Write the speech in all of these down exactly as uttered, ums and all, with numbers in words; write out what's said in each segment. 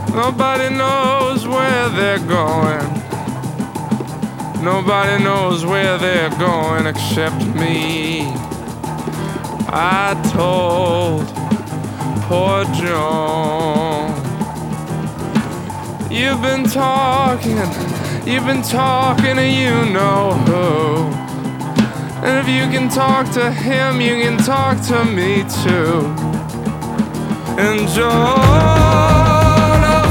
Nobody knows where they're going. Nobody knows where they're going except me. I told poor Joan, you've been talking, you've been talking to you know who. And if you can talk to him, you can talk to me too. And Joan of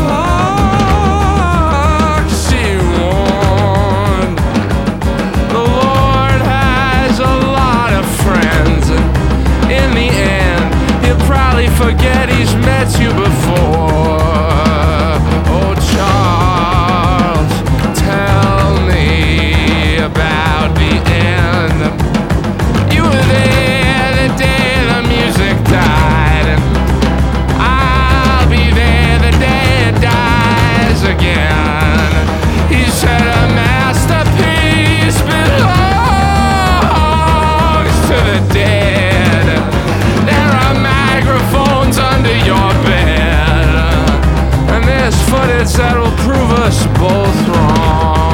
Arc, she warned, the Lord has a lot of friends, and in the end, he'll probably forget he's met you before. Oh, Charles, tell me about the end. You were there the day the music died, and I'll be there the day it dies again. He said a masterpiece belongs to the dead. There are microphones under your bed, and there's footage that will prove us both wrong.